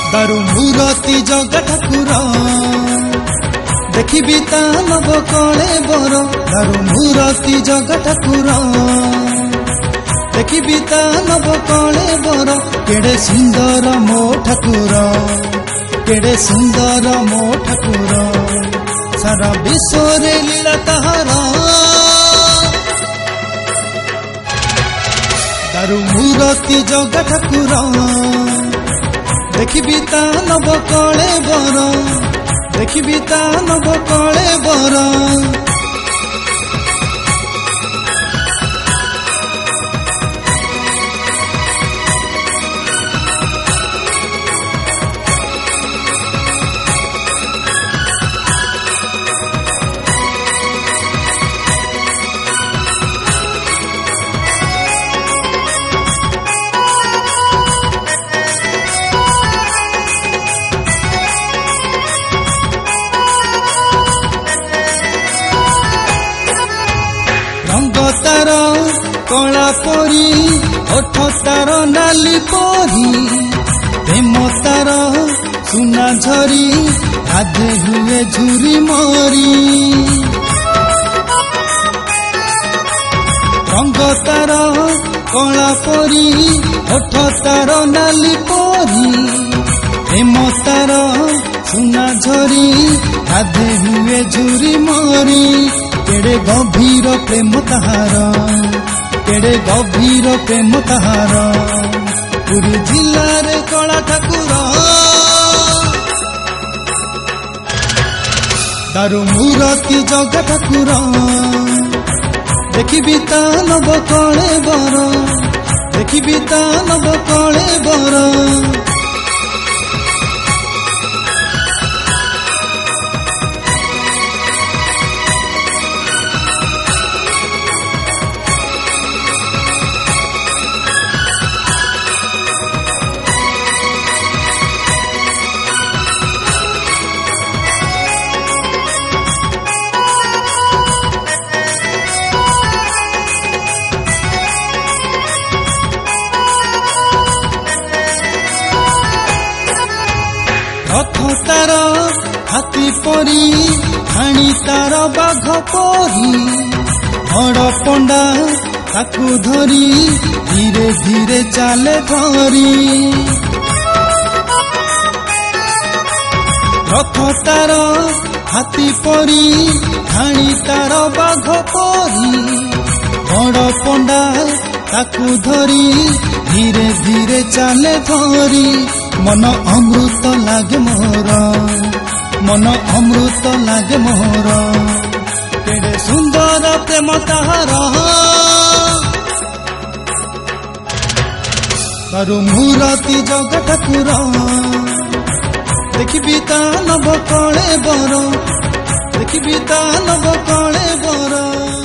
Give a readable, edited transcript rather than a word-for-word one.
दारू मूरती जगा ठाकुर देखी ता नब कले बर दारू मूरती जगा ठाकुर देखी ता नब कले बर केड़े सुंदर मो ठाकुर केड़े सुंदर मो ठाकुर सारा विश्व रे लीला तहार दारू मूरती जगा ठाकुर देखी ता नब कले बर देखी ता नब कले बर तार कला परी ओठ तार नाली परी प्रेम तार सुना झरी आधे हुए झुरी मरी रंग तार कला परी ओठ तार नाली परी प्रेम तार सुना झरी आधे हुए झुरी मरी केड़े गभीर प्रेम तहार केड़े गभीर प्रेम तहार पुरी जिल्लार कला ठाकुर दारू मूरती जगा ठाकुर देखी ता नब कले बर देखी ता नब कले बर रथ तार हाथी परी खाणी तार बाघ परी बड़ पंडा ताकू धरी धीरे धीरे चाले धरी रथ तार हाथी परी खाणी तार बाघ परी बड़ पंडा ताकू धरी धीरे धीरे चाले धरी मन अमृत लागे मोर मन अमृत लागे मोर केड़े सुंदर प्रेम तहार दारू मूरती जगा ठाकुर देखी ता नब कले बर देखी ता नब कले बर।